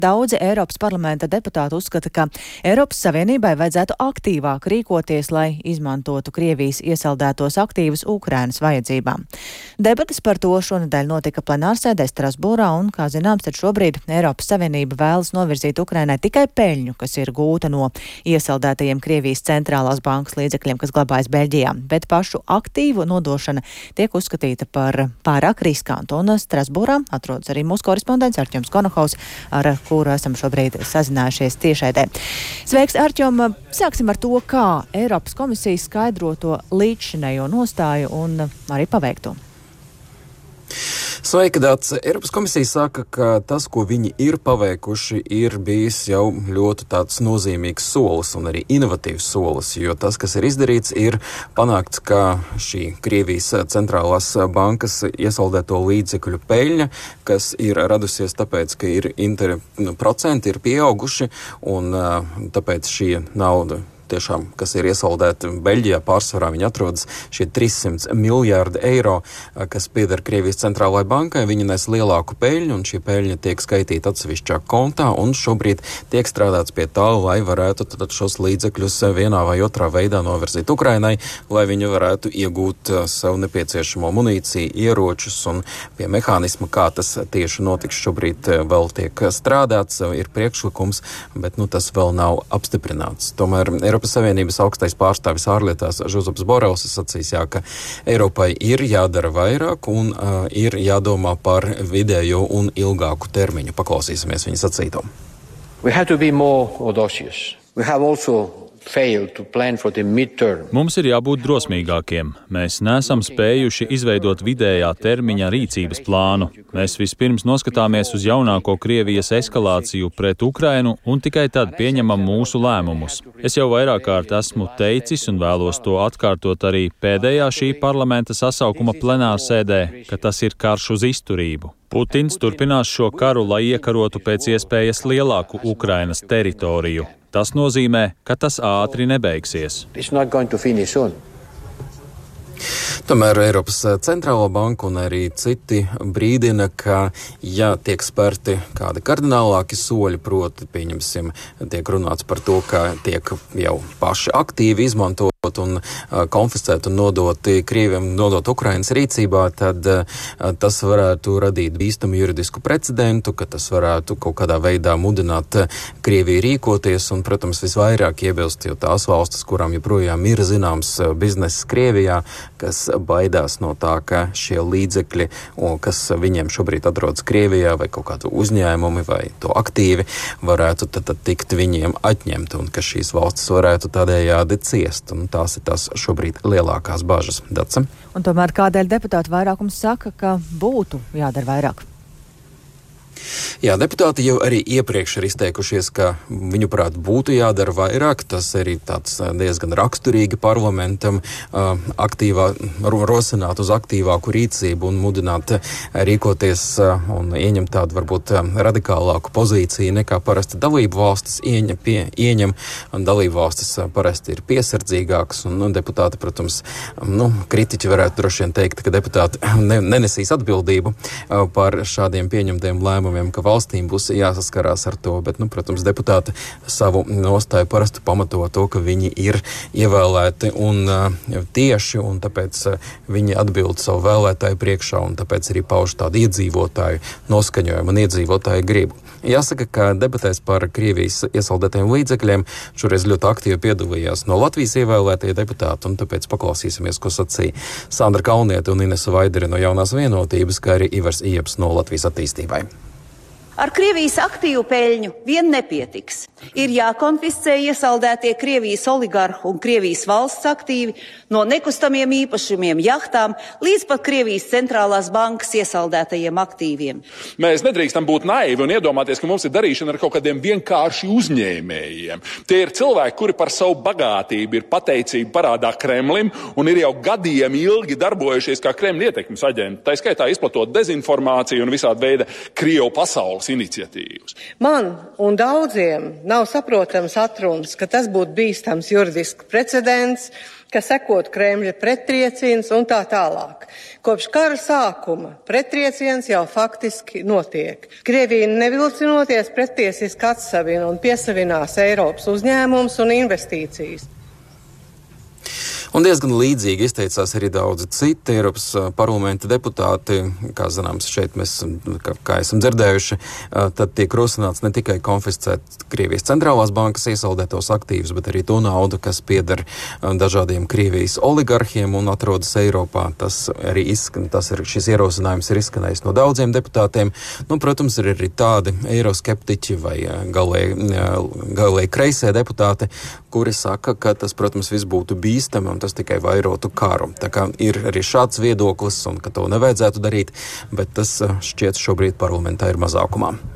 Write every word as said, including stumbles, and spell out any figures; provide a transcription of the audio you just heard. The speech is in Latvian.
Daudzi Eiropas parlamenta deputāti uzskata, ka Eiropas Savienībai vajadzētu aktīvāk rīkoties, lai izmantotu Krievijas iesaldētos aktīvus Ukrainas vajadzībām. Debates par to šonedēļ notika plenārsēdē Strasbūrā un, kā zināms, tad šobrīd Eiropas Savienība vēlas novirzīt Ukrainai tikai peļņu, kas ir gūta no iesaldētajiem Krievijas centrālās bankas līdzekļiem, kas glabājas Beļģijā, bet pašu aktīvu nodošana tiek uzskatīta par pārāk riskantu. Un Strasbūrā atrodas arī mūsu korespondents Artjoms Konohaus, ar kuru esam šobrīd sazinājušies tiešraidē. Sveiks, Artjom! Sāksim ar to, kā Eiropas komisija skaidro to līdzšinējo nostāju un arī paveikto. Sveika, Dāts! Eiropas komisija saka, ka tas, ko viņi ir paveikuši, ir bijis jau ļoti tāds nozīmīgs solis un arī inovatīvs solis, jo tas, kas ir izdarīts, ir panākts, ka šī Krievijas centrālās bankas iesaldēto līdzekļu peļņa, kas ir radusies tāpēc, ka ir inter, nu, procenti ir pieauguši un tāpēc šī nauda tiešām, kas ir iesaldēti Beļģijā, pārsvarā viņi atrodas šie trīs simti miljārdi eiro, kas pieder Krievijas centrālajai bankai. Viņi nes lielāku peļņu, un šī peļņa tiek skaitīta atsevišķā kontā, un šobrīd tiek strādāts pie tā, lai varētu tad šos līdzekļus vienā vai otrā veidā novirzīt Ukrainai, lai viņi varētu iegūt sev nepieciešamo munīciju, ieročus, un pie mehānisma, kā tas tieši notiks, šobrīd vēl tiek strādāts, ir priekšlikums, bet nu, tas vēl nav apstiprināts. Tomēr Eiropas Savienības augstais pārstāvis ārlietās Žozeps Borels sacīs, jā, ka Eiropai ir jādara vairāk un uh, ir jādomā par vidējo un ilgāku termiņu. Paklausīsimies viņa sacīto. We have to be more audacious. We have also Mums ir jābūt drosmīgākiem. Mēs neesam spējuši izveidot vidējā termiņa rīcības plānu. Mēs vispirms noskatāmies uz jaunāko Krievijas eskalāciju pret Ukrainu un tikai tad pieņemam mūsu lēmumus. Es jau vairāk kārt esmu teicis un vēlos to atkārtot arī pēdējā šī parlamenta sasaukuma plenārsēdē, ka tas ir karš uz izturību. Putins turpinās šo karu, lai iekarotu pēc iespējas lielāku Ukrainas teritoriju. Tas nozīmē, ka tas ātri nebeigsies. Tomēr Eiropas centrālā banka un arī citi brīdina, ka, ja tiek spērti kādi kardinālāki soļi, proti, pieņemsim, tiek runāts par to, ka tiek jau paši aktīvi izmantot un uh, konfiscēt un nodot Krieviem, nodot Ukrainas rīcībā, tad uh, tas varētu radīt bīstamu juridisku precedentu, ka tas varētu kaut kādā veidā mudināt uh, Krieviju rīkoties un, protams, visvairāk iebilst jau tās valstis, kurām joprojām ir zināms uh, bizness Krievijā, kas baidās no tā, ka šie līdzekļi, un, kas viņiem šobrīd atrodas Krievijā vai kaut kādu uzņēmumi vai to aktīvi, varētu tad, tad tikt viņiem atņemti un ka šīs valstis varētu tādējādi ciest. Un tās ir tās šobrīd lielākās bažas. Dace? Un tomēr kādēļ deputātu vairākums saka, ka būtu jādara vairāk? Jā, deputāti jau arī iepriekš ir izteikušies, ka viņuprāt būtu jādara vairāk. Tas arī tāds diezgan raksturīgi parlamentam uh, aktīvā, rosināt uz aktīvāku rīcību un mudināt rīkoties uh, un ieņemt tādu varbūt radikālāku pozīciju nekā parasti dalību valstis ieņem. Pie, ieņem un dalību valstis uh, parasti ir piesardzīgākas un nu, deputāti, protams, nu, kritiķi varētu droši vien teikt, ka deputāti ne, nenesīs atbildību uh, par šādiem pieņemtiem lēmumiem, ka valstīm būs jāsaskarās ar to, bet, nu, protams, deputāti savu nostāju parasti pamato to, ka viņi ir ievēlēti un uh, tieši, un tāpēc uh, viņi atbild savu vēlētāju priekšā, un tāpēc arī pauž tādu iedzīvotāju noskaņojumu un iedzīvotāju gribu. Jāsaka, ka debatēs par Krievijas iesaldētajiem līdzekļiem šoreiz ļoti aktīvi piedalījās no Latvijas ievēlētie deputāti, un tāpēc paklausīsimies, ko sacīja Sandra Kalniete un Inese Vaidere no Jaunās vienotības, kā arī Ivars Ieps no Latvijas attīstībai. Ar Krievijas aktīvu peļņu vien nepietiks. Ir jākonfiscē iesaldētie Krievijas oligarhu un Krievijas valsts aktīvi no nekustamiem īpašumiem, jahtām, līdz pat Krievijas centrālās bankas iesaldētajiem aktīviem. Mēs nedrīkstam būt naivi un iedomāties, ka mums ir darīšana ar kaut kādiem vienkārši uzņēmējiem. Tie ir cilvēki, kuri par savu bagātību ir pateicīgi parādā Kremlim un ir jau gadiem ilgi darbojušies kā Kremļa ietekmes aģenti. Tā skaitā izplatot dezinformāciju un visāda veida Krievu pasaules savas iniciatīvas. Man un daudziem nav saprotams atrunas, ka tas būtu bīstams juridisks precedents, ka sekot Kremļa prettrieciens un tā tālāk. Kopš kara sākuma prettrieciens jau faktiski notiek. Krievija nevilcinoties prettiesiski atsavina un piesavinās Eiropas uzņēmumus un investīcijas. Un diezgan līdzīgi izteicās arī daudzi citi Eiropas parlamenta deputāti. Kā zināms, šeit mēs, kā, kā esam dzirdējuši, tad tiek rosināts ne tikai konfiscēt Krievijas centrālās bankas iesaldētos aktīvus, bet arī to naudu, kas pieder dažādiem Krievijas oligarhiem un atrodas Eiropā. Tas arī izskan, tas ir, šis ierosinājums ir izskanējis no daudziem deputātiem. Nu, protams, ir arī tādi eiroskeptiķi vai galēji kreisie deputāti, kuri saka, ka tas, protams, viss būtu bīstami un tas tikai vairotu karu. Tā kā ir arī šāds viedoklis un ka to nevajadzētu darīt, bet tas šķiet šobrīd parlamentā ir mazākumā.